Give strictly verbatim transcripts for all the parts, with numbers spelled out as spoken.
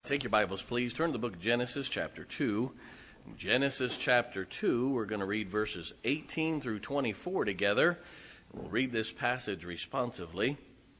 Take your Bibles, please. Turn to the book of Genesis, chapter two. Genesis, chapter two, we're going to read verses eighteen through twenty-four together. We'll read this passage responsively.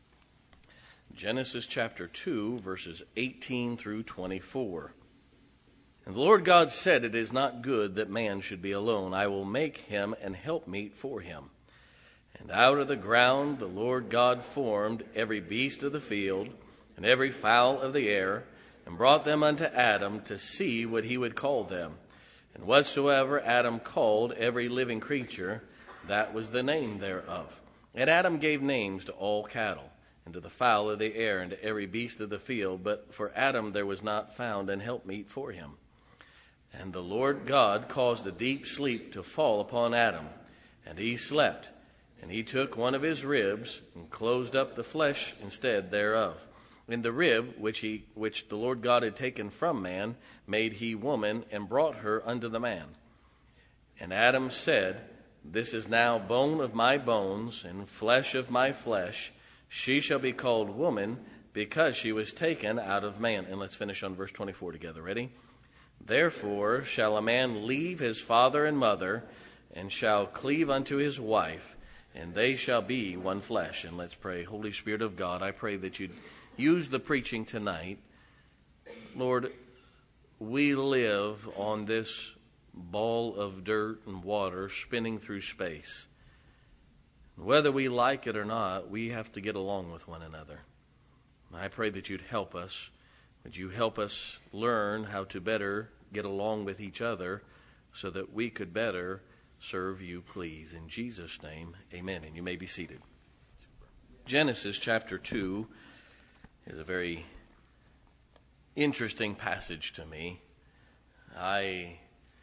Genesis, chapter two, verses eighteen through twenty-four. And the Lord God said, "It is not good that man should be alone. I will make him an helpmeet for him. And out of the ground the Lord God formed every beast of the field and every fowl of the air, and brought them unto Adam to see what he would call them. And whatsoever Adam called every living creature, that was the name thereof. And Adam gave names to all cattle, and to the fowl of the air, and to every beast of the field. But for Adam there was not found an helpmeet for him. And the Lord God caused a deep sleep to fall upon Adam, and he slept. And he took one of his ribs, and closed up the flesh instead thereof. In the rib which he which the Lord God had taken from man made he woman, and brought her unto the man. And Adam said, This is now bone of my bones, and flesh of my flesh. She shall be called woman, because she was taken out of man." And let's finish on verse twenty-four together. Ready? "Therefore shall a man leave his father and mother, and shall cleave unto his wife, and they shall be one flesh." And let's pray. Holy Spirit of God, I pray that you'd use the preaching tonight. Lord, we live on this ball of dirt and water spinning through space. Whether we like it or not, we have to get along with one another. I pray that you'd help us. Would you help us learn how to better get along with each other so that we could better serve you, please. In Jesus' name, amen. And you may be seated. Genesis chapter two is a very interesting passage to me. I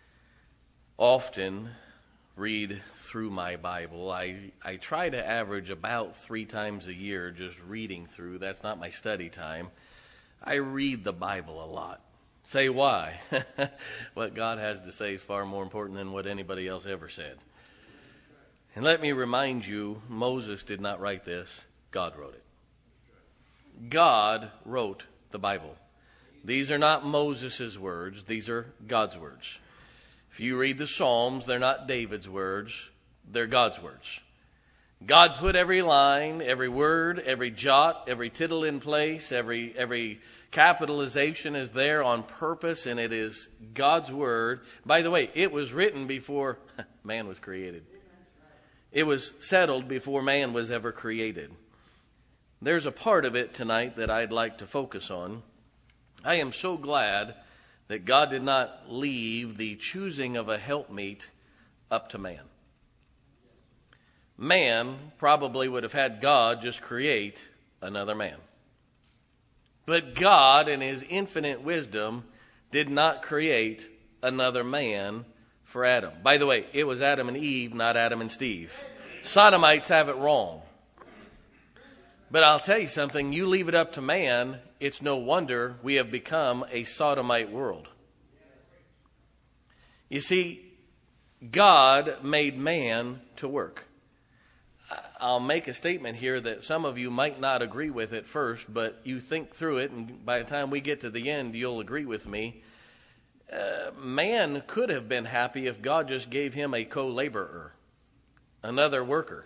often read through my Bible. I, I try to average about three times a year just reading through. That's not my study time. I read the Bible a lot. Say why? What God has to say is far more important than what anybody else ever said. And let me remind you, Moses did not write this. God wrote it. God wrote the Bible. These are not Moses' words. These are God's words. If you read the Psalms, they're not David's words. They're God's words. God put every line, every word, every jot, every tittle in place, every every capitalization is there on purpose, and it is God's word. By the way, it was written before man was created. It was settled before man was ever created. There's a part of it tonight that I'd like to focus on. I am so glad that God did not leave the choosing of a helpmeet up to man. Man probably would have had God just create another man. But God, in his infinite wisdom, did not create another man for Adam. By the way, it was Adam and Eve, not Adam and Steve. Sodomites have it wrong. But I'll tell you something, you leave it up to man, it's no wonder we have become a sodomite world. You see, God made man to work. I'll make a statement here that some of you might not agree with at first, but you think through it, and by the time we get to the end, you'll agree with me. Uh, man could have been happy if God just gave him a co-laborer, another worker.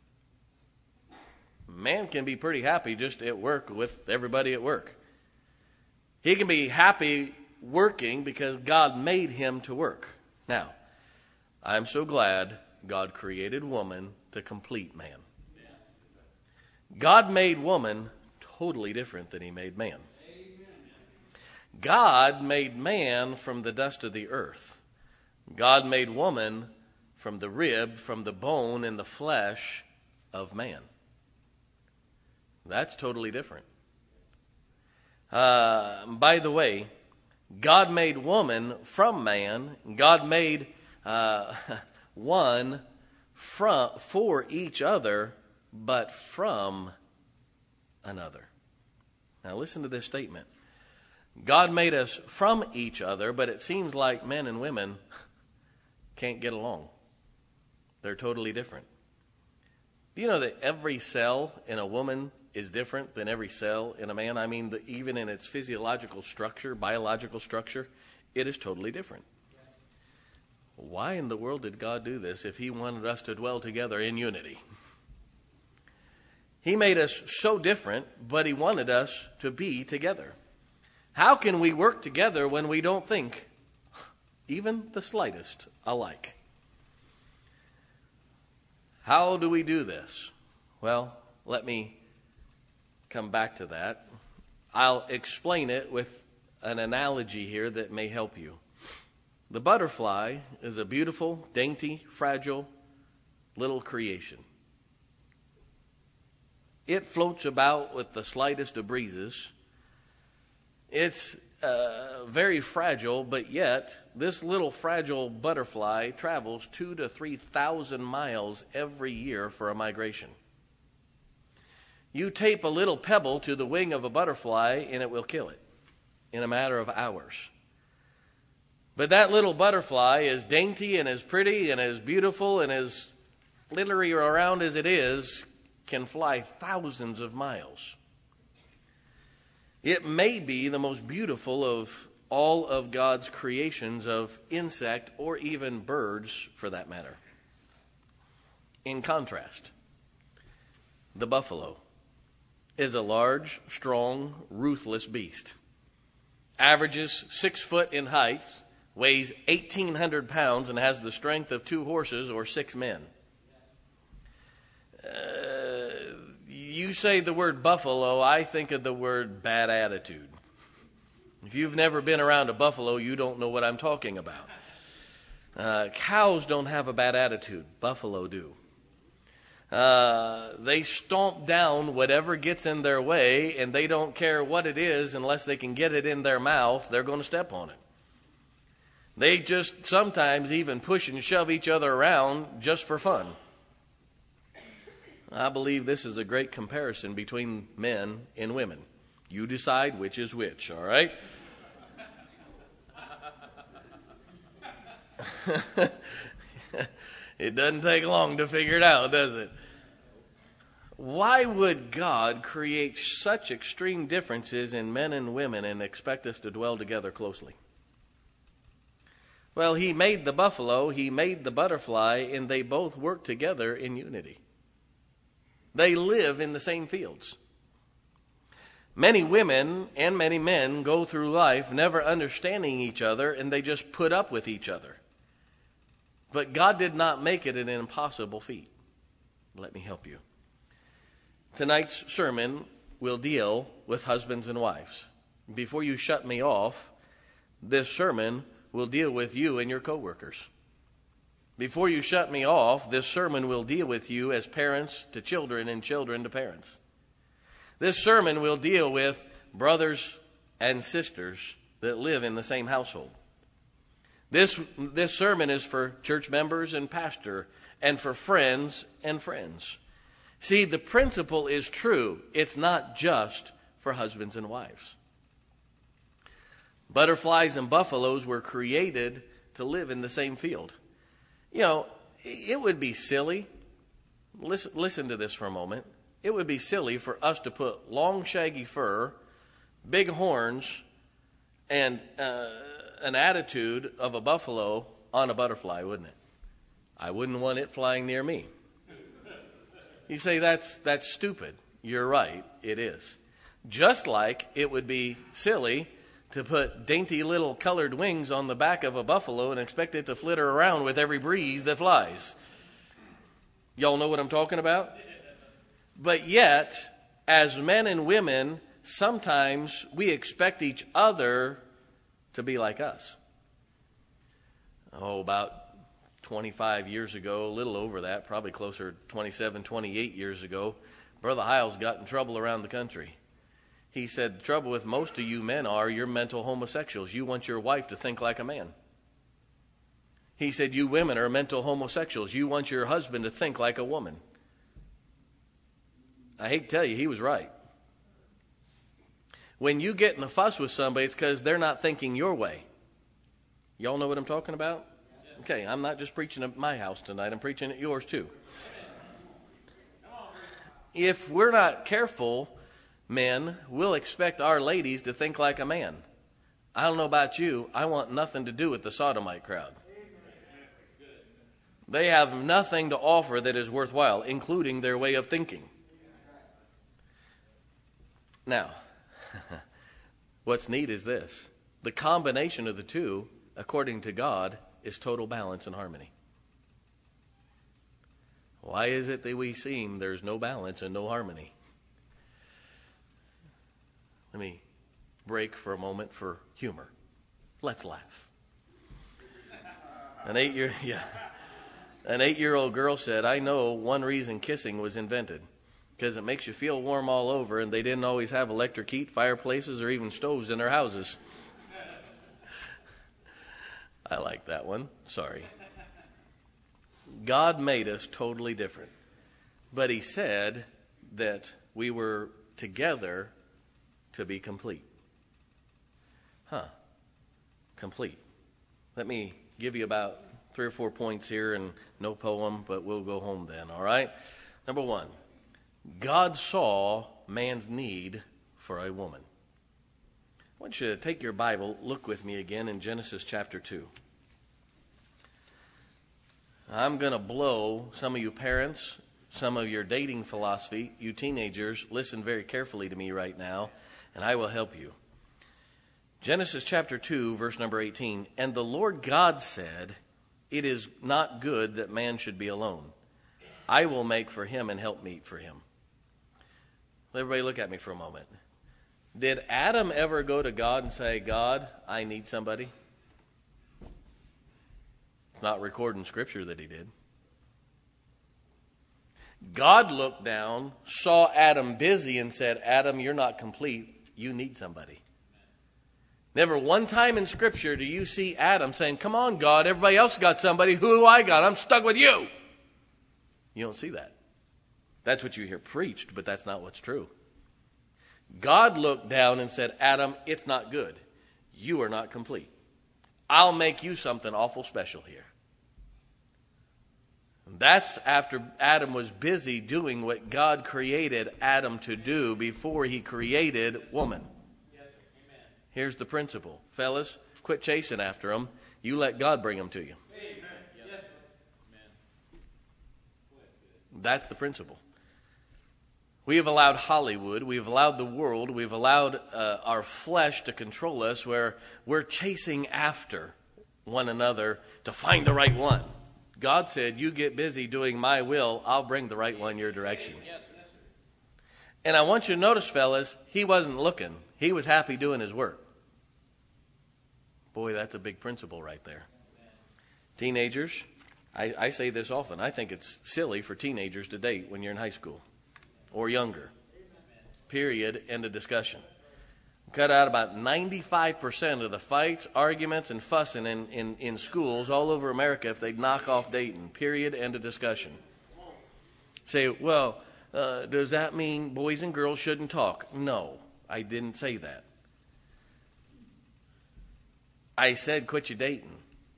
Man can be pretty happy just at work with everybody at work. He can be happy working because God made him to work. Now, I'm so glad God created woman to complete man. God made woman totally different than he made man. God made man from the dust of the earth. God made woman from the rib, from the bone and the flesh of man. That's totally different. Uh, by the way, God made woman from man. God made uh, one from, for each other, but from another. Now listen to this statement. God made us from each other, but it seems like men and women can't get along. They're totally different. Do you know that every cell in a woman is different than every cell in a man. I mean, the, even in its physiological structure, biological structure, it is totally different. Why in the world did God do this if he wanted us to dwell together in unity? He made us so different, but he wanted us to be together. How can we work together when we don't think even the slightest alike? How do we do this? Well, let me come back to that. I'll explain it with an analogy here that may help you. The butterfly is a beautiful, dainty, fragile little creation. It floats about with the slightest of breezes. It's uh, very fragile, but yet this little fragile butterfly travels two to three thousand miles every year for a migration. You tape a little pebble to the wing of a butterfly and it will kill it in a matter of hours. But that little butterfly, as dainty and as pretty and as beautiful and as flittery around as it is, can fly thousands of miles. It may be the most beautiful of all of God's creations of insect or even birds for that matter. In contrast, the buffalo is a large, strong, ruthless beast. Averages six foot in height, weighs eighteen hundred pounds, and has the strength of two horses or six men. Uh, you say the word buffalo, I think of the word bad attitude. If you've never been around a buffalo, you don't know what I'm talking about. Uh, cows don't have a bad attitude. Buffalo do. Uh, they stomp down whatever gets in their way, and they don't care what it is unless they can get it in their mouth. They're going to step on it. They just sometimes even push and shove each other around just for fun. I believe this is a great comparison between men and women. You decide which is which, all right? It doesn't take long to figure it out, does it? Why would God create such extreme differences in men and women and expect us to dwell together closely? Well, he made the buffalo, he made the butterfly, and they both work together in unity. They live in the same fields. Many women and many men go through life never understanding each other, and they just put up with each other. But God did not make it an impossible feat. Let me help you. Tonight's sermon will deal with husbands and wives. Before you shut me off, this sermon will deal with you and your coworkers. Before you shut me off, this sermon will deal with you as parents to children and children to parents. This sermon will deal with brothers and sisters that live in the same household. This, this sermon is for church members and pastor, and for friends and friends. See, the principle is true. It's not just for husbands and wives. Butterflies and buffaloes were created to live in the same field. You know, it would be silly. Listen, listen to this for a moment. It would be silly for us to put long, shaggy fur, big horns, and uh, an attitude of a buffalo on a butterfly, wouldn't it? I wouldn't want it flying near me. You say that's that's stupid. You're right, it is. Just like it would be silly to put dainty little colored wings on the back of a buffalo and expect it to flitter around with every breeze that flies. Y'all know what I'm talking about? But yet, as men and women, sometimes we expect each other to be like us. Oh, about twenty-five years ago, a little over that, probably closer to twenty-seven, twenty-eight years ago, Brother Hiles got in trouble around the country. He said, the trouble with most of you men are you're mental homosexuals. You want your wife to think like a man. He said, you women are mental homosexuals. You want your husband to think like a woman. I hate to tell you, he was right. When you get in a fuss with somebody, it's because they're not thinking your way. Y'all know what I'm talking about? Okay, I'm not just preaching at my house tonight. I'm preaching at yours too. if we're not careful, men, we'll expect our ladies to think like a man. I don't know about you. I want nothing to do with the sodomite crowd. They have nothing to offer that is worthwhile, including their way of thinking. Now, what's neat is this. The combination of the two, according to God, is total balance and harmony. Why is it that we seem there's no balance and no harmony? Let me break for a moment for humor. Let's laugh. An eight-year, yeah, an eight-year-old girl said, "I know one reason kissing was invented, because it makes you feel warm all over, and they didn't always have electric heat, fireplaces, or even stoves in their houses." I like that one. Sorry. God made us totally different. But he said that we were together to be complete. Huh. Complete. Let me give you about three or four points here, and no poem, but we'll go home then, all right? Number one, God saw man's need for a woman. I want you to take your Bible, look with me again in Genesis chapter two. I'm going to blow some of you parents, some of your dating philosophy. You teenagers, listen very carefully to me right now, and I will help you. Genesis chapter two, verse number eighteen. And the Lord God said, "It is not good that man should be alone. I will make for him an helpmeet for him." Everybody look at me for a moment. Did Adam ever go to God and say, "God, I need somebody"? It's not recorded in Scripture that he did. God looked down, saw Adam busy, and said, "Adam, you're not complete. You need somebody." Never one time in Scripture do you see Adam saying, "Come on, God, everybody else got somebody. Who do I got? I'm stuck with you." You don't see that. That's what you hear preached, but that's not what's true. God looked down and said, "Adam, it's not good. You are not complete. I'll make you something awful special here." That's after Adam was busy doing what God created Adam to do before he created woman. Yes, amen. Here's the principle. Fellas, quit chasing after them. You let God bring them to you. Amen. Yes. Amen. That's the principle. We have allowed Hollywood, we have allowed the world, we've allowed uh, our flesh to control us, where we're chasing after one another to find the right one. God said, "You get busy doing my will, I'll bring the right one your direction." Yes, yes, sir. And I want you to notice, fellas, he wasn't looking. He was happy doing his work. Boy, that's a big principle right there. Amen. Teenagers, I, I say this often. I think it's silly for teenagers to date when you're in high school or younger. Amen. Period. End of discussion. Cut out about ninety-five percent of the fights, arguments, and fussing in, in, in schools all over America if they'd knock off dating. Period. End of discussion. Say, well, uh, does that mean boys and girls shouldn't talk? No, I didn't say that. I said quit your dating.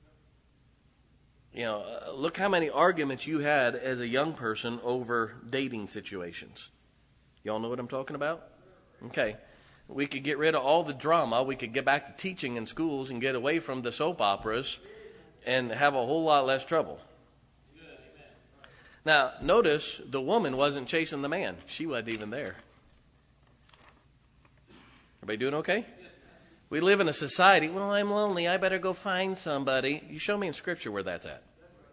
You know, uh, look how many arguments you had as a young person over dating situations. Y'all know what I'm talking about? Okay. We could get rid of all the drama. We could get back to teaching in schools and get away from the soap operas and have a whole lot less trouble. Now, notice the woman wasn't chasing the man. She wasn't even there. Everybody doing okay? We live in a society, well, I'm lonely. I better go find somebody. You show me in Scripture where that's at.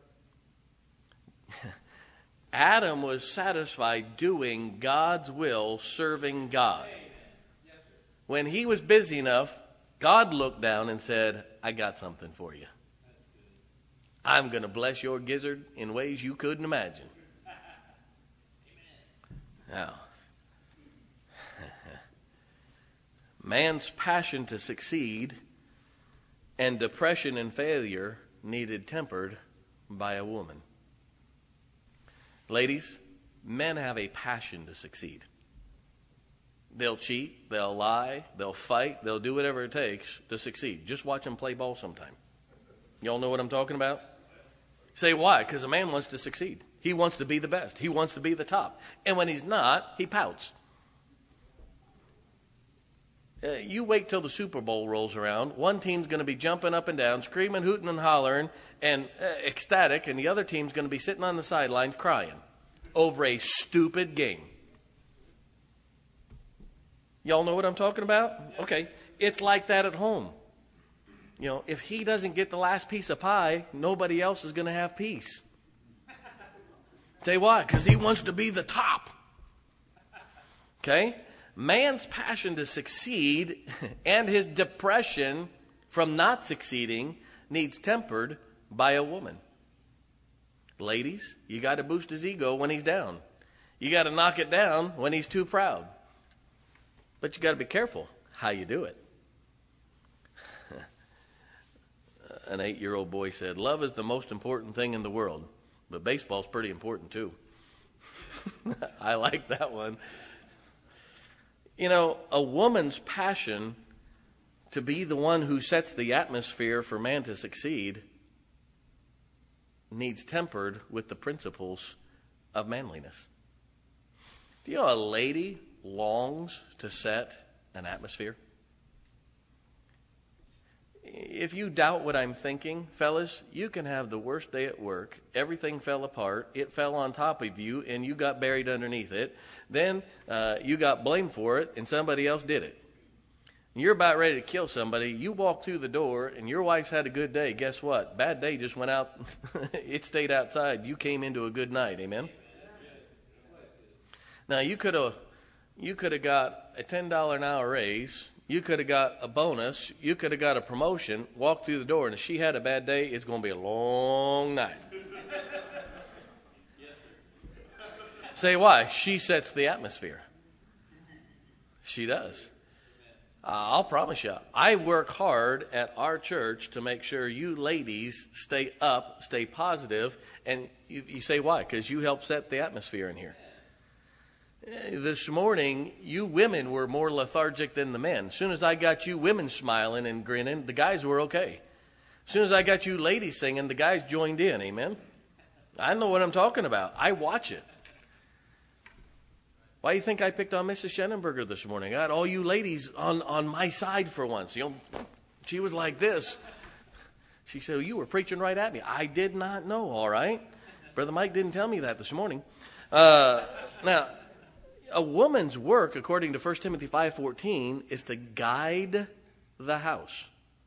Adam was satisfied doing God's will, serving God. When he was busy enough, God looked down and said, "I got something for you. I'm going to bless your gizzard in ways you couldn't imagine." Now, man's passion to succeed and depression and failure needed tempered by a woman. Ladies, men have a passion to succeed. They'll cheat, they'll lie, they'll fight, they'll do whatever it takes to succeed. Just watch them play ball sometime. Y'all know what I'm talking about? Say why? Because a man wants to succeed. He wants to be the best. He wants to be the top. And when he's not, he pouts. Uh, you wait till the Super Bowl rolls around. One team's going to be jumping up and down, screaming, hooting, and hollering, and uh, ecstatic, and the other team's going to be sitting on the sideline crying over a stupid game. Y'all know what I'm talking about? Okay. It's like that at home. You know, if he doesn't get the last piece of pie, nobody else is going to have peace. Tell you why? Because he wants to be the top. Okay? Man's passion to succeed and his depression from not succeeding needs tempered by a woman. Ladies, you got to boost his ego when he's down. You got to knock it down when he's too proud. But you got to be careful how you do it. An eight-year-old boy said, "Love is the most important thing in the world, but baseball's pretty important too." I like that one. You know, a woman's passion to be the one who sets the atmosphere for man to succeed needs tempered with the principles of manliness. Do you know a lady longs to set an atmosphere? If you doubt what I'm thinking, fellas, you can have the worst day at work. Everything fell apart. It fell on top of you, and you got buried underneath it. Then uh, you got blamed for it, and somebody else did it. You're about ready to kill somebody. You walk through the door, and your wife's had a good day. Guess what? Bad day just went out. It stayed outside. You came into a good night. Amen? Now, you could have you could have got a ten dollars an hour raise. You could have got a bonus. You could have got a promotion. Walk through the door, and if she had a bad day, it's going to be a long night. Say why? She sets the atmosphere. She does. Uh, I'll promise you, I work hard at our church to make sure you ladies stay up, stay positive, and you, you say why? Because you help set the atmosphere in here. This morning, you women were more lethargic than the men. As soon as I got you women smiling and grinning, the guys were okay. As soon as I got you ladies singing, the guys joined in. Amen? I know what I'm talking about. I watch it. Why do you think I picked on Missus Schenenberger this morning? I got all you ladies on, on my side for once. You know, she was like this. She said, well, you were preaching right at me. I did not know, all right? Brother Mike didn't tell me that this morning. Uh, now, a woman's work, according to First Timothy five fourteen, is to guide the house.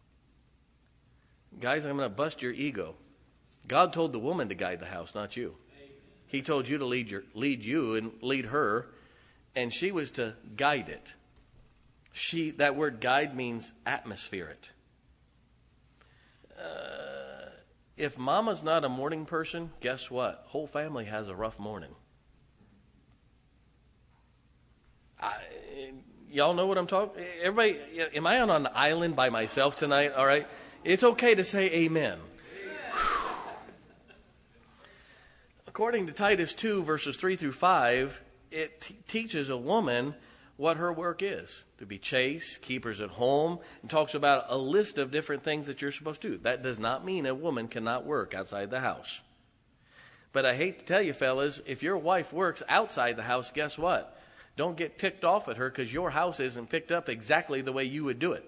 Guys, I'm going to bust your ego. God told the woman to guide the house, not you. He told you to lead your lead you and lead her, and she was to guide it. She that word guide means atmosphere it. Uh, if mama's not a morning person, guess what? Whole family has a rough morning. I, y'all know what I'm talking? Everybody, am I on an island by myself tonight? All right. It's okay to say amen. According to Titus two, verses three through five, it t- teaches a woman what her work is. To be chaste, keepers at home, and talks about a list of different things that you're supposed to do. That does not mean a woman cannot work outside the house. But I hate to tell you, fellas, if your wife works outside the house, guess what? Don't get ticked off at her because your house isn't picked up exactly the way you would do it.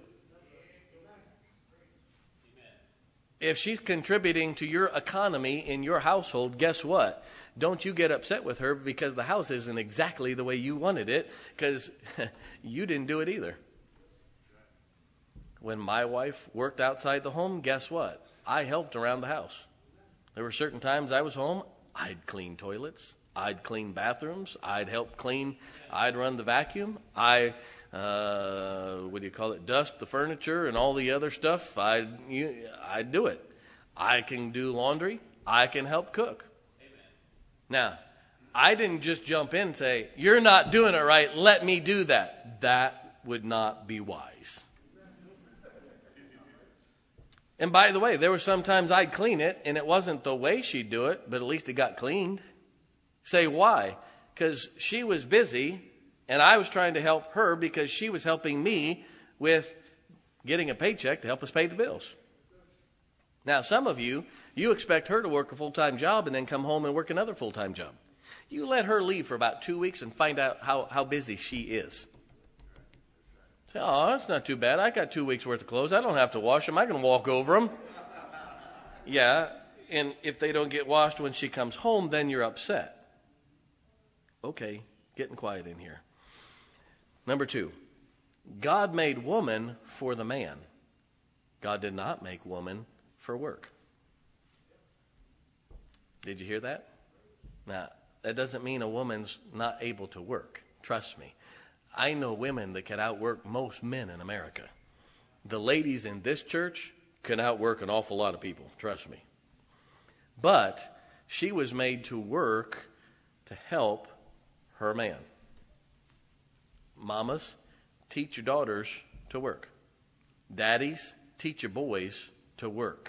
If she's contributing to your economy in your household, guess what? Don't you get upset with her because the house isn't exactly the way you wanted it, because you didn't do it either. When my wife worked outside the home, guess what? I helped around the house. There were certain times I was home, I'd clean toilets, I'd clean bathrooms, I'd help clean, I'd run the vacuum, I, uh, what do you call it, dust the furniture and all the other stuff. I'd, you, I'd do it. I can do laundry, I can help cook. Amen. Now, I didn't just jump in and say, you're not doing it right, let me do that. That would not be wise. And by the way, there were sometimes I'd clean it, and it wasn't the way she'd do it, but at least it got cleaned. Say why? Because she was busy, and I was trying to help her because she was helping me with getting a paycheck to help us pay the bills. Now, some of you, you expect her to work a full-time job and then come home and work another full-time job. You let her leave for about two weeks and find out how, how busy she is. Say, oh, that's not too bad. I got two weeks worth of clothes. I don't have to wash them. I can walk over them. Yeah, and if they don't get washed when she comes home, then you're upset. Okay, getting quiet in here. Number two, God made woman for the man. God did not make woman for work. Did you hear that? Now, that doesn't mean a woman's not able to work. Trust me. I know women that can outwork most men in America. The ladies in this church can outwork an awful lot of people. Trust me. But she was made to work to help her man. Mamas, teach your daughters to work. Daddies, teach your boys to work.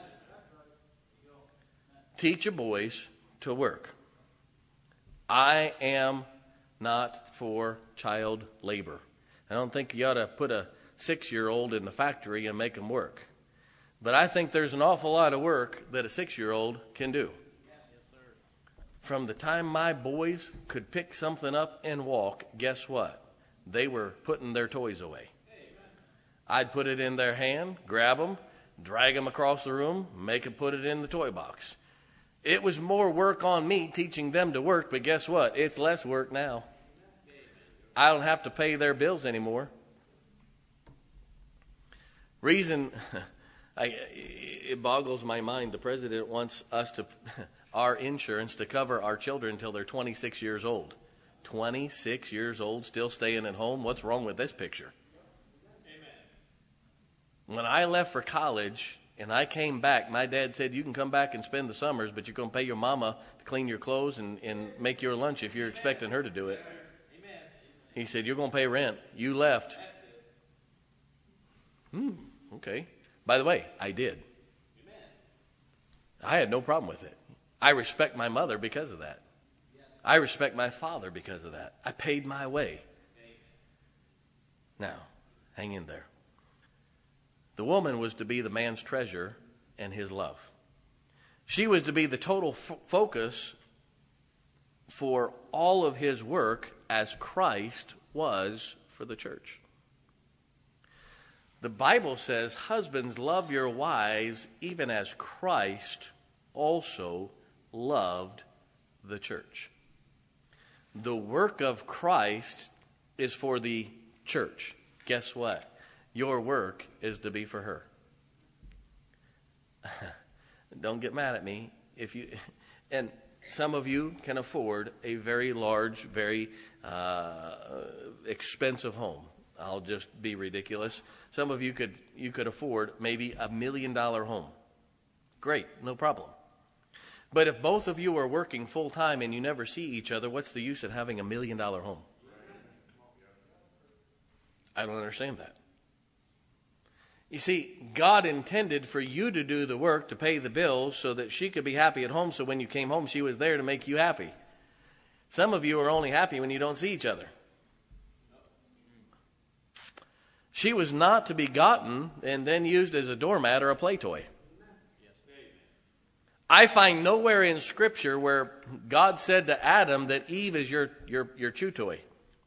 Teach your boys to work. I am not for child labor. I don't think you ought to put a six-year-old in the factory and make them work. But I think there's an awful lot of work that a six-year-old can do. From the time my boys could pick something up and walk, guess what? They were putting their toys away. I'd put it in their hand, grab them, drag them across the room, make them put it in the toy box. It was more work on me teaching them to work, but guess what? It's less work now. I don't have to pay their bills anymore. Reason, I, it boggles my mind. The president wants us to, our insurance to cover our children until they're twenty-six years old. twenty-six years old, still staying at home. What's wrong with this picture? Amen. When I left for college and I came back, my dad said, you can come back and spend the summers, but you're going to pay your mama to clean your clothes and, and make your lunch if you're expecting her to do it. Amen. He said, you're going to pay rent. You left. Hmm, okay. By the way, I did. Amen. I had no problem with it. I respect my mother because of that. I respect my father because of that. I paid my way. Now, hang in there. The woman was to be the man's treasure and his love. She was to be the total f- focus for all of his work as Christ was for the church. The Bible says, husbands, love your wives even as Christ also loved the church. The work of Christ is for the church. Guess what? Your work is to be for her. Don't get mad at me. If you, and some of you can afford a very large, very uh, expensive home. I'll just be ridiculous. Some of you could you could afford maybe a million dollar home. Great, no problem. But if both of you are working full time and you never see each other, what's the use of having a million dollar home? I don't understand that. You see, God intended for you to do the work to pay the bills so that she could be happy at home, so when you came home, she was there to make you happy. Some of you are only happy when you don't see each other. She was not to be gotten and then used as a doormat or a play toy. I find nowhere in Scripture where God said to Adam that Eve is your, your, your chew toy.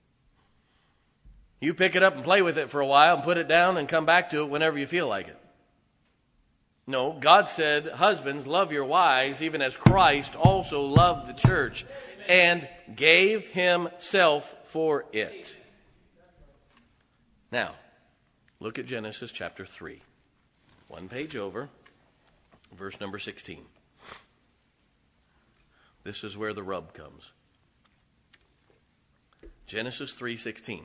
You pick it up and play with it for a while and put it down and come back to it whenever you feel like it. No, God said, husbands, love your wives even as Christ also loved the church and gave himself for it. Now, look at Genesis chapter three. One page over, verse number sixteen. This is where the rub comes. Genesis three sixteen.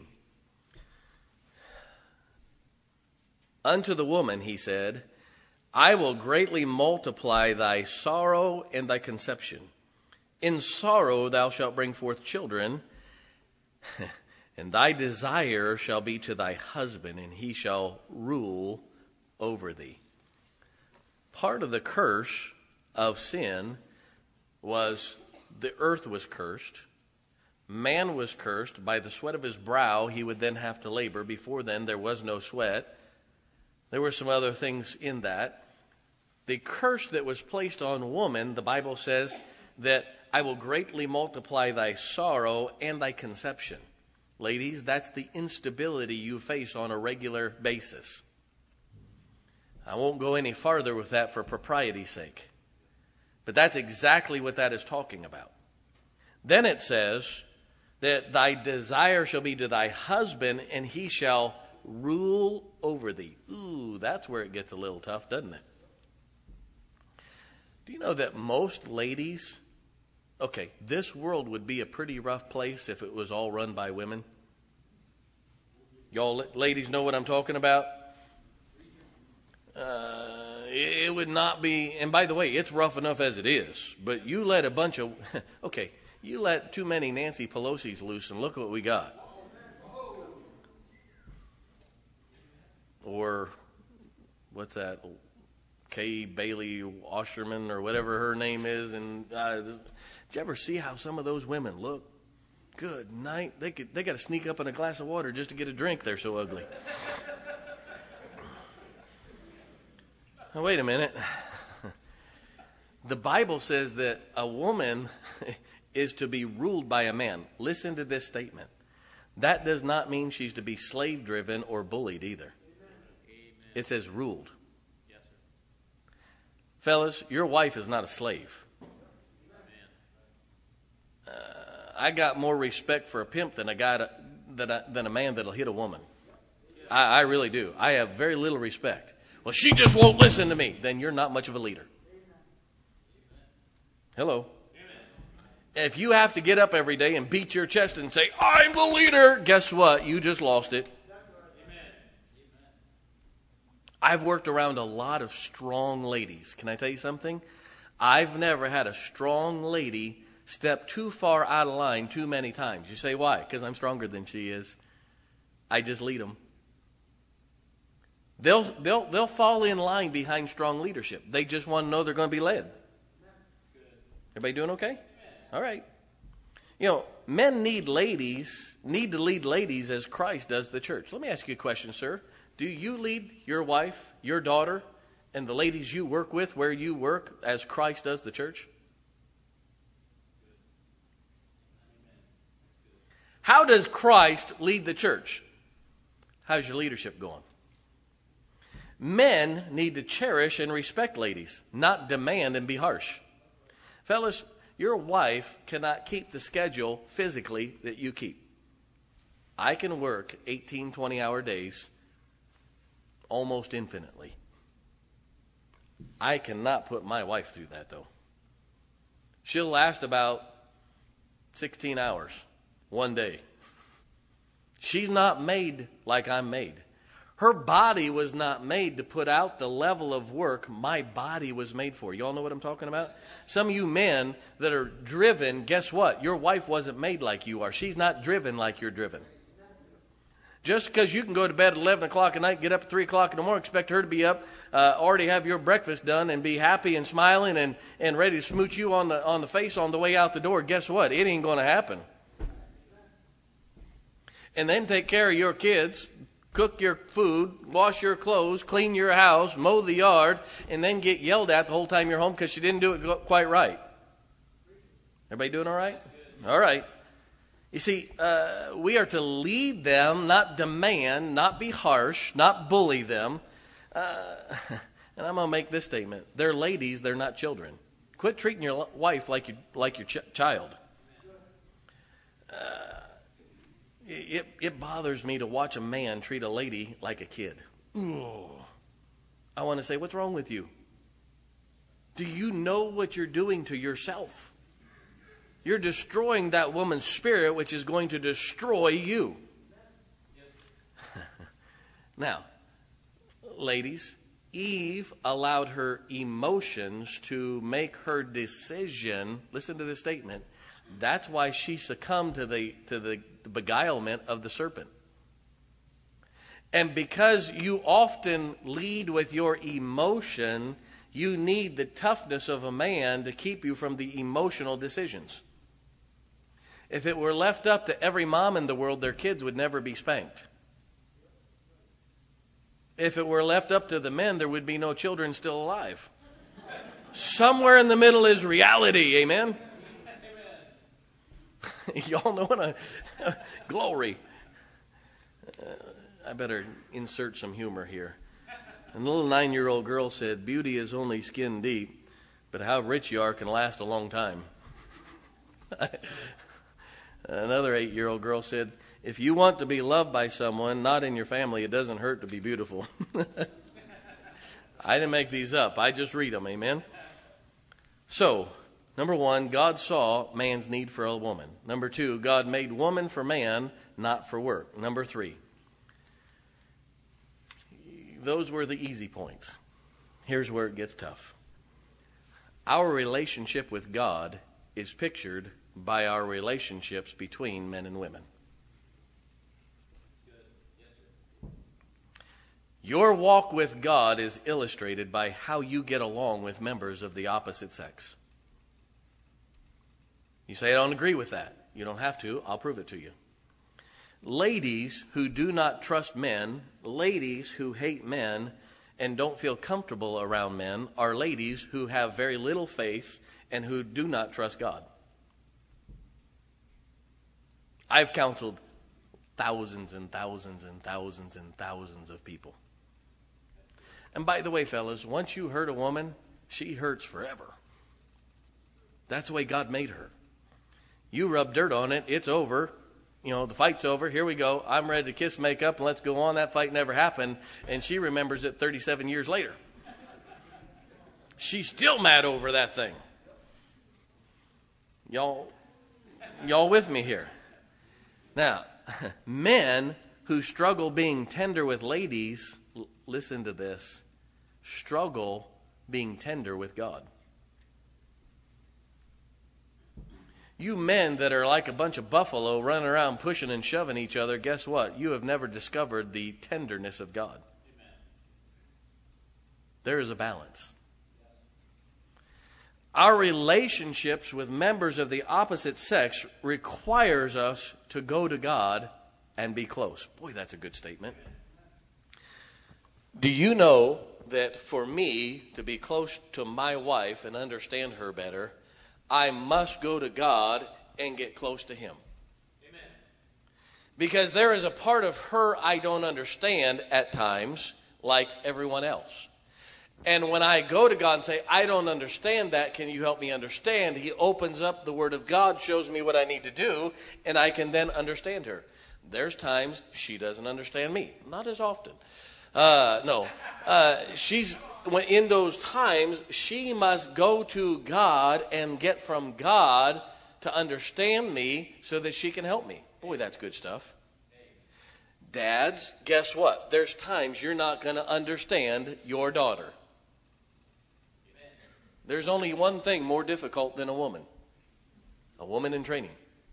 Unto the woman, he said, I will greatly multiply thy sorrow and thy conception. In sorrow thou shalt bring forth children, and thy desire shall be to thy husband, and he shall rule over thee. Part of the curse of sin was the earth was cursed. Man was cursed. By the sweat of his brow he would then have to labor. Before then there was no sweat. There were some other things in that. The curse that was placed on woman, the Bible says that I will greatly multiply thy sorrow and thy conception. Ladies, that's the instability you face on a regular basis. I won't go any farther with that for propriety's sake. But that's exactly what that is talking about. Then it says that thy desire shall be to thy husband, and he shall rule over thee. Ooh, that's where it gets a little tough, doesn't it? Do you know that most ladies, okay, this world would be a pretty rough place if it was all run by women. Y'all ladies know what I'm talking about? Uh, it would not be, and by the way, it's rough enough as it is, but you let a bunch of, okay, you let too many Nancy Pelosi's loose and look what we got. Or, what's that, Kay Bailey Washerman or whatever her name is. And uh, did you ever see how some of those women look? Good night. They could, they got to sneak up in a glass of water just to get a drink. They're so ugly. Now, wait a minute. The Bible says that a woman is to be ruled by a man. Listen to this statement. That does not mean she's to be slave-driven or bullied either. Amen. It says ruled. Yes, sir. Fellas, your wife is not a slave. Uh, I got more respect for a pimp than a guy to, than, a, than a man that'll hit a woman. I, I really do. I have very little respect. Well, she just won't listen to me. Then you're not much of a leader. Hello. If you have to get up every day and beat your chest and say, I'm the leader, guess what? You just lost it. I've worked around a lot of strong ladies. Can I tell you something? I've never had a strong lady step too far out of line too many times. You say, why? Because I'm stronger than she is. I just lead them. They'll, they'll, they'll fall in line behind strong leadership. They just want to know they're going to be led. Everybody doing okay? All right. You know, men need ladies, need to lead ladies as Christ does the church. Let me ask you a question, sir. Do you lead your wife, your daughter, and the ladies you work with where you work as Christ does the church? How does Christ lead the church? How's your leadership going? Men need to cherish and respect ladies, not demand and be harsh. Fellas, your wife cannot keep the schedule physically that you keep. I can work eighteen, twenty-hour days almost infinitely. I cannot put my wife through that, though. She'll last about sixteen hours one day. She's not made like I'm made. Her body was not made to put out the level of work my body was made for. You all know what I'm talking about? Some of you men that are driven, guess what? Your wife wasn't made like you are. She's not driven like you're driven. Just because you can go to bed at eleven o'clock at night, get up at three o'clock in the morning, expect her to be up, uh, already have your breakfast done and be happy and smiling and, and ready to smooch you on the, on the face on the way out the door, guess what? It ain't going to happen. And then take care of your kids, cook your food, wash your clothes, clean your house, mow the yard, and then get yelled at the whole time you're home because she didn't do it quite right. Everybody doing all right? All right. You see, uh, we are to lead them, not demand, not be harsh, not bully them. Uh, and I'm going to make this statement. They're ladies, they're not children. Quit treating your wife like, you, like your ch- child. Uh, It, it bothers me to watch a man treat a lady like a kid. Ooh. I want to say, what's wrong with you? Do you know what you're doing to yourself? You're destroying that woman's spirit, which is going to destroy you. Now, ladies, Eve allowed her emotions to make her decision. Listen to this statement. That's why she succumbed to the to the beguilement of the serpent. And because you often lead with your emotion, you need the toughness of a man to keep you from the emotional decisions. If it were left up to every mom in the world, their kids would never be spanked. If it were left up to the men, there would be no children still alive. Somewhere in the middle is reality. Amen? Y'all know what I... Glory. Uh, I better insert some humor here. And the little nine-year-old girl said, beauty is only skin deep, but how rich you are can last a long time. Another eight-year-old girl said, if you want to be loved by someone, not in your family, it doesn't hurt to be beautiful. I didn't make these up. I just read them. Amen? So, number one, God saw man's need for a woman. Number two, God made woman for man, not for work. Number three, those were the easy points. Here's where it gets tough. Our relationship with God is pictured by our relationships between men and women. Your walk with God is illustrated by how you get along with members of the opposite sex. You say, I don't agree with that. You don't have to. I'll prove it to you. Ladies who do not trust men, ladies who hate men and don't feel comfortable around men are ladies who have very little faith and who do not trust God. I've counseled thousands and thousands and thousands and thousands of people. And by the way, fellas, once you hurt a woman, she hurts forever. That's the way God made her. You rub dirt on it, it's over. You know, the fight's over. Here we go. I'm ready to kiss, make up, and let's go on. That fight never happened. And she remembers it thirty-seven years later. She's still mad over that thing. Y'all, y'all with me here? Now, men who struggle being tender with ladies, l- listen to this, struggle being tender with God. You men that are like a bunch of buffalo running around pushing and shoving each other, guess what? You have never discovered the tenderness of God. Amen. There is a balance. Our relationships with members of the opposite sex requires us to go to God and be close. Boy, that's a good statement. Do you know that for me to be close to my wife and understand her better, I must go to God and get close to Him? Amen. Because there is a part of her I don't understand at times, like everyone else. And when I go to God and say, I don't understand that, can you help me understand? He opens up the Word of God, shows me what I need to do, and I can then understand her. There's times she doesn't understand me. Not as often. Uh, no. Uh, she's... When in those times, she must go to God and get from God to understand me so that she can help me. Boy, that's good stuff. Dads, guess what? There's times you're not going to understand your daughter. There's only one thing more difficult than a woman. A woman in training.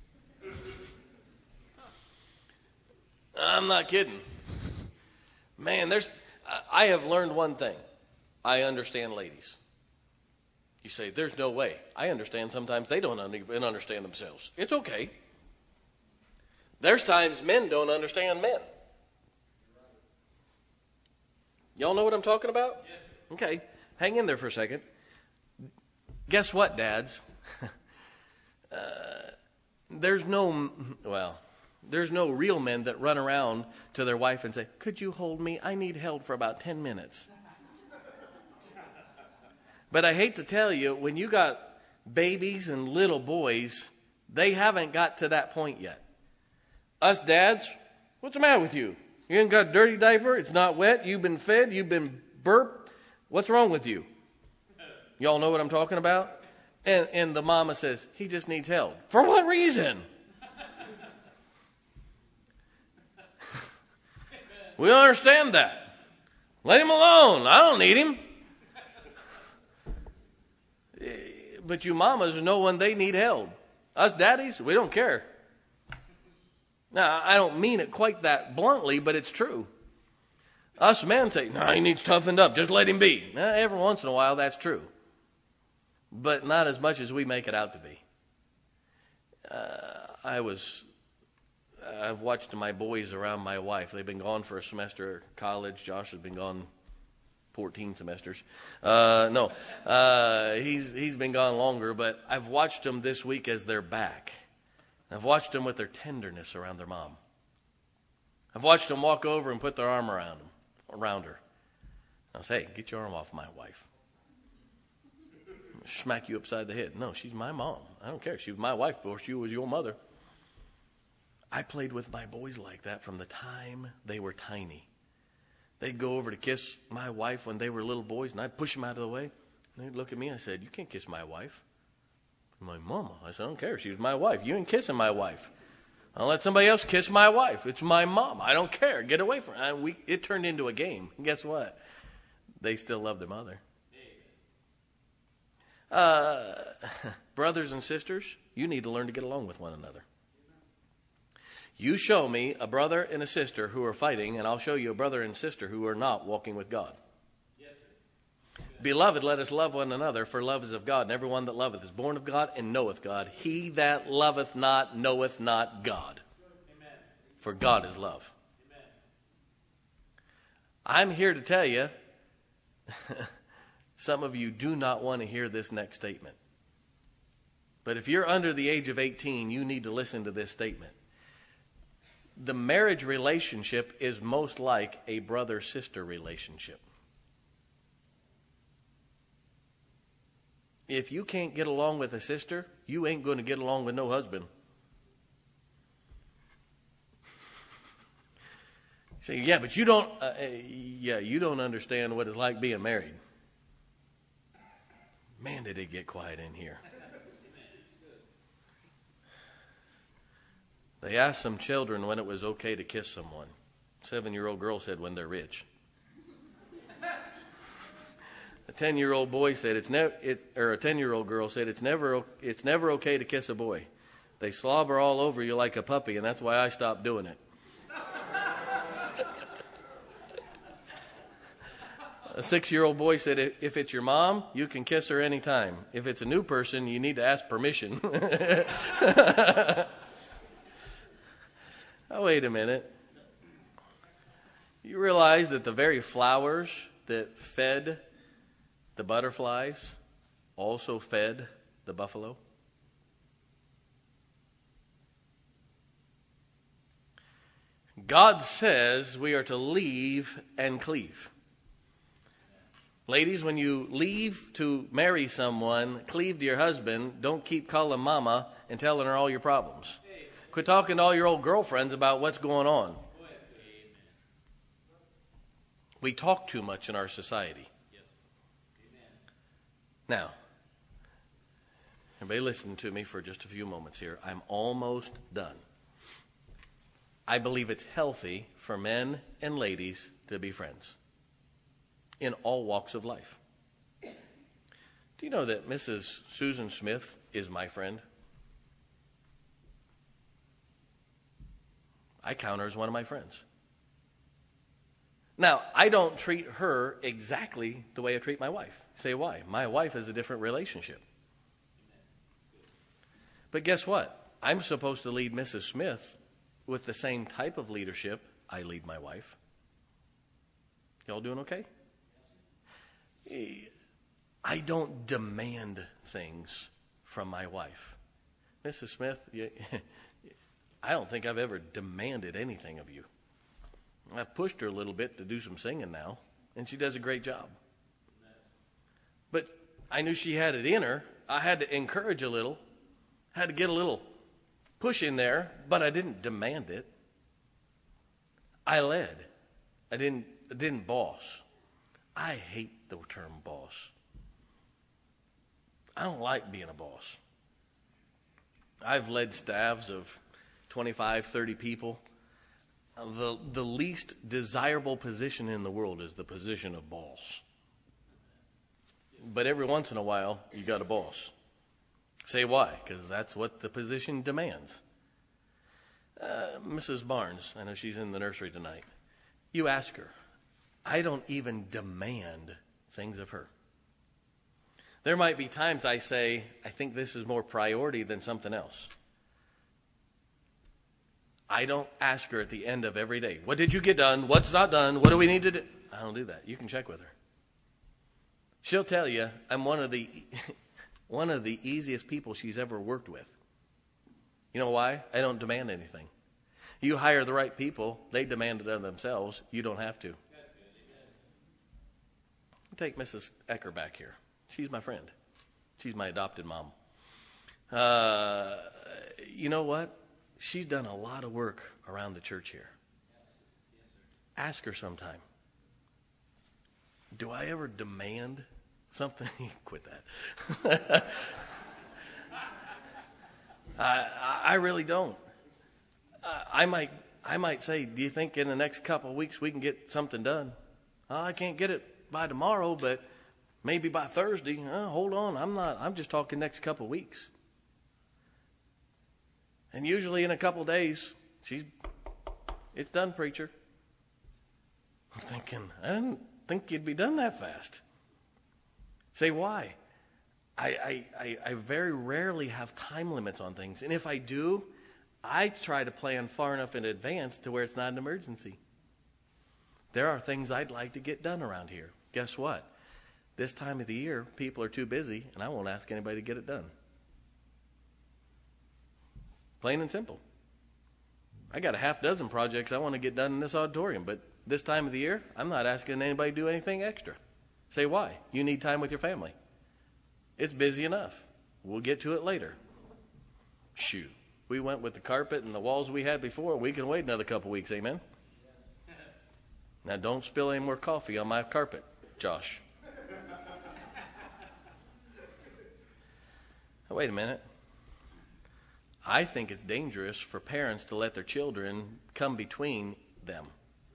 I'm not kidding. Man, there's. I have learned one thing. I understand ladies. You say, there's no way. I understand sometimes they don't even understand themselves. It's okay. There's times men don't understand men. Y'all know what I'm talking about? Yes. Okay. Hang in there for a second. Guess what, dads? uh, there's no, well, there's no real men that run around to their wife and say, could you hold me? I need held for about ten minutes. But I hate to tell you, when you got babies and little boys, they haven't got to that point yet. Us dads, what's the matter with you? You ain't got a dirty diaper? It's not wet? You've been fed? You've been burped? What's wrong with you? Y'all know what I'm talking about? And, and the mama says, he just needs help. For what reason? We don't understand that. Let him alone. I don't need him. But you mamas know when they need held. Us daddies, we don't care. Now, I don't mean it quite that bluntly, but it's true. Us men say, no, he needs toughened up. Just let him be. Now, every once in a while, that's true. But not as much as we make it out to be. Uh, I was, I've watched my boys around my wife. They've been gone for a semester at college. Josh has been gone fourteen semesters. Uh, no, uh, he's he's been gone longer, but I've watched them this week as they're back. I've watched them with their tenderness around their mom. I've watched them walk over and put their arm around him, around her. I say, hey, get your arm off my wife. Smack you upside the head. No, she's my mom. I don't care. She was my wife before she was your mother. I played with my boys like that from the time they were tiny. They'd go over to kiss my wife when they were little boys, and I'd push them out of the way. And they'd look at me and I said, you can't kiss my wife. My mama. I said, I don't care. She was my wife. You ain't kissing my wife. I'll let somebody else kiss my wife. It's my mom. I don't care. Get away from her. And we, it turned into a game. And guess what? They still love their mother. Uh, brothers and sisters, you need to learn to get along with one another. You show me a brother and a sister who are fighting, and I'll show you a brother and sister who are not walking with God. Beloved, let us love one another, for love is of God, and everyone that loveth is born of God and knoweth God. He that loveth not knoweth not God, for God is love. I'm here to tell you, some of you do not want to hear this next statement. But if you're under the age of eighteen, you need to listen to this statement. The marriage relationship is most like a brother-sister relationship. If you can't get along with a sister, you ain't going to get along with no husband. Say, yeah, but you don't, uh, yeah, you don't understand what it's like being married. Man, did it get quiet in here. They asked some children when it was okay to kiss someone. Seven-year-old girl said when they're rich. A ten-year-old boy said it's never, it, or a ten-year-old girl said it's never, it's never okay to kiss a boy. They slobber all over you like a puppy, and that's why I stopped doing it. A six-year-old boy said, if it's your mom, you can kiss her anytime. If it's a new person, you need to ask permission. Oh, wait a minute. You realize that the very flowers that fed the butterflies also fed the buffalo? God says we are to leave and cleave. Ladies, when you leave to marry someone, cleave to your husband. Don't keep calling mama and telling her all your problems. Quit talking to all your old girlfriends about what's going on. We talk too much in our society. Now, everybody listen to me for just a few moments here. I'm almost done. I believe it's healthy for men and ladies to be friends in all walks of life. Do you know that Missus Susan Smith is my friend? I count her as one of my friends. Now, I don't treat her exactly the way I treat my wife. Say why? My wife has a different relationship. But guess what? I'm supposed to lead Missus Smith with the same type of leadership I lead my wife. Y'all doing okay? I don't demand things from my wife. Missus Smith, you, I don't think I've ever demanded anything of you. I've pushed her a little bit to do some singing now, and she does a great job. But I knew she had it in her. I had to encourage a little, had to get a little push in there, but I didn't demand it. I led. I didn't, I didn't boss. I hate the term boss. I don't like being a boss. I've led staffs of twenty-five, thirty people. The, the least desirable position in the world is the position of boss. But every once in a while, you got a boss. Say why? Because that's what the position demands. Uh, Missus Barnes, I know she's in the nursery tonight. You ask her. I don't even demand things of her. There might be times I say, I think this is more priority than something else. I don't ask her at the end of every day, what did you get done? What's not done? What do we need to do? I don't do that. You can check with her. She'll tell you I'm one of the one of the easiest people she's ever worked with. You know why? I don't demand anything. You hire the right people, they demand it of themselves. You don't have to. Take Missus Ecker back here. She's my friend. She's my adopted mom. Uh, you know what? She's done a lot of work around the church here. Ask her sometime. Do I ever demand something? Quit that. I, I really don't. Uh, I might I might say, do you think in the next couple of weeks we can get something done? Oh, I can't get it by tomorrow, but maybe by Thursday. Oh, hold on, I'm not. I'm just talking next couple of weeks. And usually in a couple of days, she's it's done, preacher. I'm thinking, I didn't think you'd be done that fast. Say why? I, I, I, I very rarely have time limits on things. And if I do, I try to plan far enough in advance to where it's not an emergency. There are things I'd like to get done around here. Guess what? This time of the year, people are too busy, and I won't ask anybody to get it done. Plain and simple. I got a half dozen projects I want to get done in this auditorium, but this time of the year, I'm not asking anybody to do anything extra. Say why? You need time with your family. It's busy enough. We'll get to it later. Shoot. We went with the carpet and the walls we had before. We can wait another couple weeks, amen? Now don't spill any more coffee on my carpet, Josh. Now, wait a minute. I think it's dangerous for parents to let their children come between them.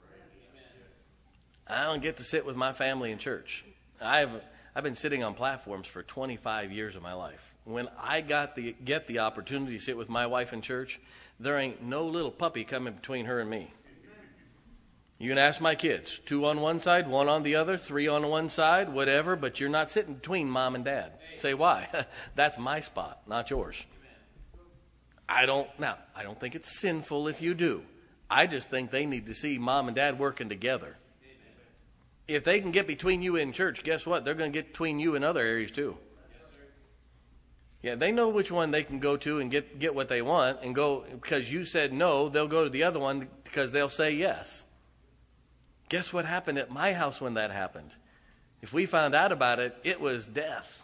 I don't get to sit with my family in church. I've I've been sitting on platforms for twenty-five years of my life. When I got the get the opportunity to sit with my wife in church, there ain't no little puppy coming between her and me. You can ask my kids, two on one side, one on the other, three on one side, whatever, but you're not sitting between mom and dad. Say why? That's my spot, not yours. I don't, now, I don't think it's sinful if you do. I just think they need to see mom and dad working together. If they can get between you in church, guess what? They're going to get between you in other areas too. Yeah, they know which one they can go to and get, get what they want, and go, because you said no, they'll go to the other one because they'll say yes. Guess what happened at my house when that happened? If we found out about it, it was death.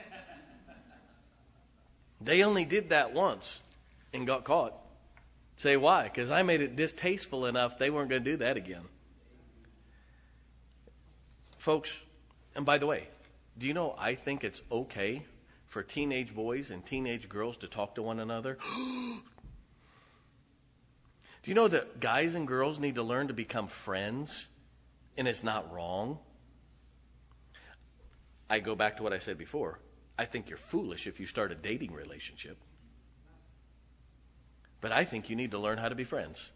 They only did that once and got caught. Say why? Because I made it distasteful enough they weren't going to do that again. Folks, and by the way, do you know I think it's okay for teenage boys and teenage girls to talk to one another? Do you know that guys and girls need to learn to become friends, and it's not wrong? I go back to what I said before. I think you're foolish if you start a dating relationship. But I think you need to learn how to be friends.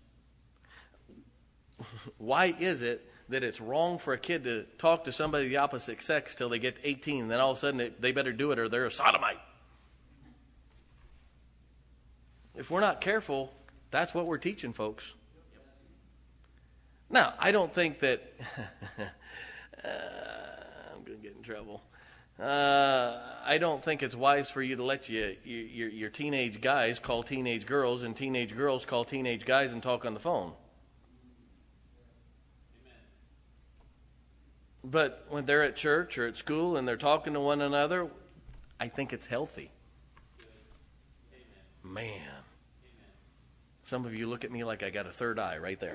Why is it that it's wrong for a kid to talk to somebody of the opposite sex till they get eighteen, and then all of a sudden it, they better do it or they're a sodomite? If we're not careful, that's what we're teaching folks. Now, I don't think that uh, I'm going to get in trouble. Uh, I don't think it's wise for you to let you, your, your teenage guys call teenage girls and teenage girls call teenage guys and talk on the phone. But when they're at church or at school and they're talking to one another, I think it's healthy. Man. Some of you look at me like I got a third eye right there.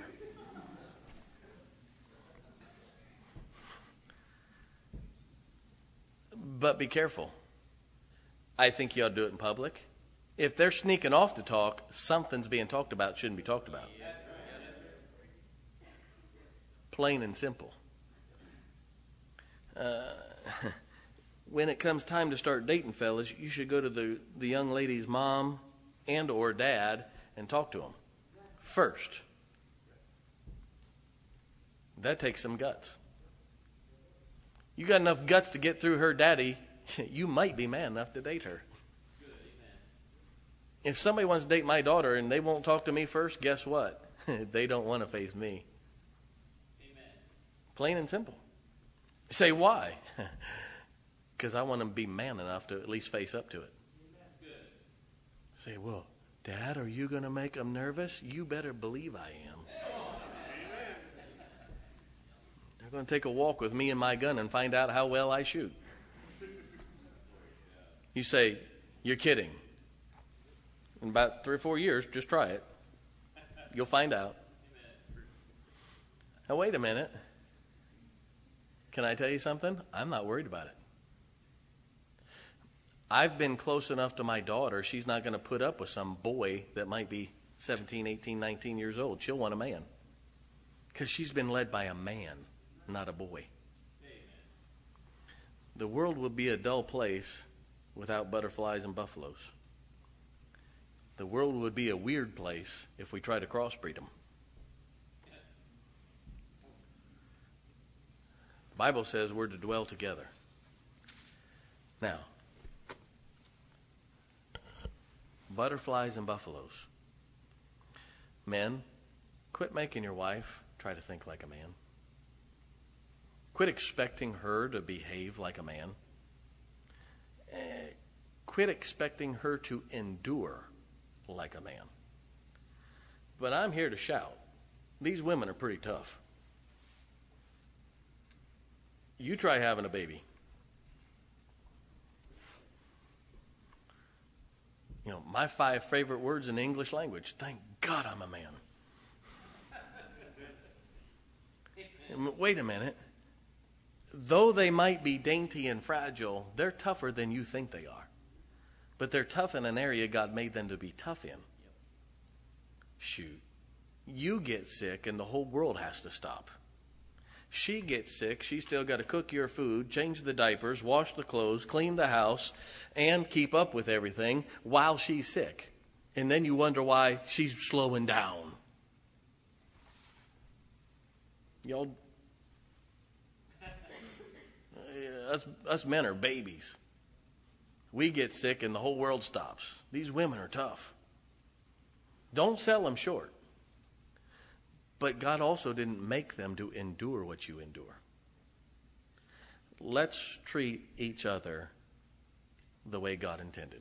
But be careful. I think you ought to do it in public. If they're sneaking off to talk, something's being talked about shouldn't be talked about. Plain and simple. Uh, when it comes time to start dating, fellas, you should go to the, the young lady's mom and or dad and talk to them first. That takes some guts. You got enough guts to get through her daddy, you might be man enough to date her. If somebody wants to date my daughter and they won't talk to me first, guess what? They don't want to face me. Amen. Plain and simple. You say, why? Because I want them to be man enough to at least face up to it. Say, well, Dad, are you going to make them nervous? You better believe I am. They're going to take a walk with me and my gun and find out how well I shoot. You say, you're kidding. In about three or four years, just try it. You'll find out. Now, wait a minute. Can I tell you something? I'm not worried about it. I've been close enough to my daughter, she's not going to put up with some boy that might be seventeen, eighteen, nineteen years old. She'll want a man. Because she's been led by a man, not a boy. The world would be a dull place without butterflies and buffaloes. The world would be a weird place if we try to crossbreed them. The Bible says we're to dwell together. Now, butterflies and buffaloes. Men, quit making your wife try to think like a man. Quit expecting her to behave like a man. Eh, quit expecting her to endure like a man. But I'm here to shout. These women are pretty tough. You try having a baby. You know, my five favorite words in the English language. Thank God I'm a man. Wait a minute. Though they might be dainty and fragile, they're tougher than you think they are. But they're tough in an area God made them to be tough in. Shoot. You get sick and the whole world has to stop. She gets sick, she's still got to cook your food, change the diapers, wash the clothes, clean the house, and keep up with everything while she's sick. And then you wonder why she's slowing down. Y'all, us, us men are babies. We get sick and the whole world stops. These women are tough. Don't sell them short. But God also didn't make them to endure what you endure. Let's treat each other the way God intended.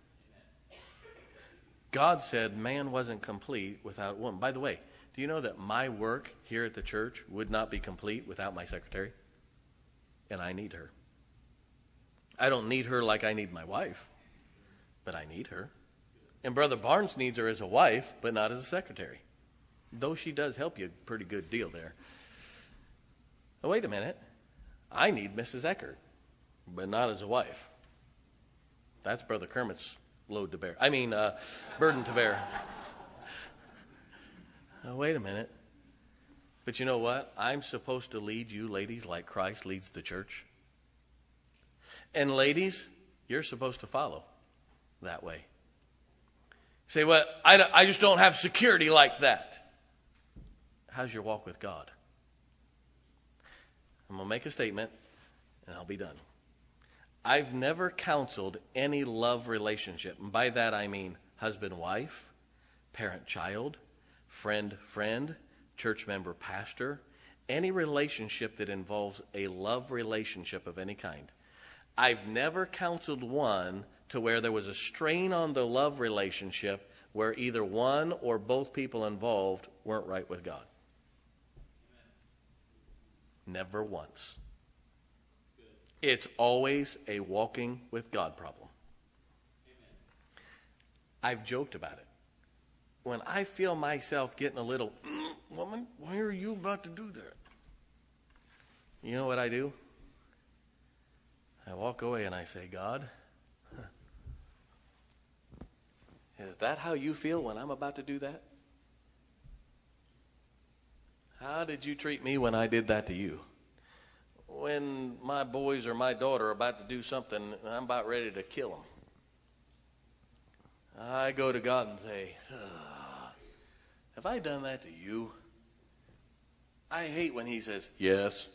God said man wasn't complete without woman. By the way, do you know that my work here at the church would not be complete without my secretary? And I need her. I don't need her like I need my wife, but I need her. And Brother Barnes needs her as a wife, but not as a secretary. Though she does help you a pretty good deal there. Oh, wait a minute. I need Missus Eckert, but not as a wife. That's Brother Kermit's load to bear. I mean, uh, burden to bear. Oh, wait a minute. But you know what? I'm supposed to lead you ladies like Christ leads the church. And ladies, you're supposed to follow that way. Say, well, I, I just don't have security like that. How's your walk with God? I'm going to make a statement, and I'll be done. I've never counseled any love relationship. And by that I mean husband-wife, parent-child, friend-friend, church member-pastor, any relationship that involves a love relationship of any kind. I've never counseled one to where there was a strain on the love relationship where either one or both people involved weren't right with God. Never once. It's always a walking with God problem. I've joked about it. When I feel myself getting a little, mm, woman, why are you about to do that? You know what I do? I walk away and I say, God, huh, is that how you feel when I'm about to do that? How did you treat me when I did that to you? When my boys or my daughter are about to do something and I'm about ready to kill them, I go to God and say, oh, have I done that to you? I hate when he says, yes.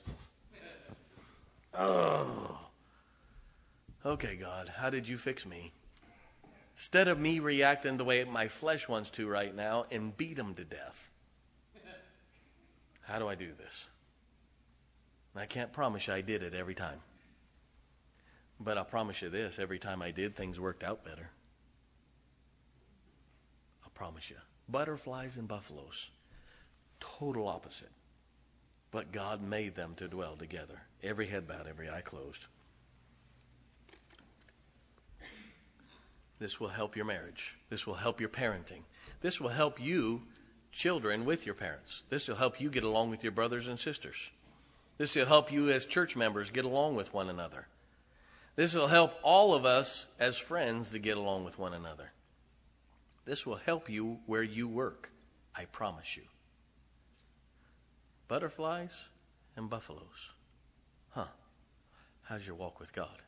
Oh. Okay, God, how did you fix me? Instead of me reacting the way my flesh wants to right now and beat them to death. How do I do this? I can't promise you I did it every time. But I promise you this, every time I did, things worked out better. I promise you. Butterflies and buffaloes, total opposite. But God made them to dwell together. Every head bowed, every eye closed. This will help your marriage. This will help your parenting. This will help you, children, with your parents. This will help you get along with your brothers and sisters. This will help you as church members get along with one another. This will help all of us as friends to get along with one another. This will help you where you work, I promise you. Butterflies and buffaloes. Huh. How's your walk with God?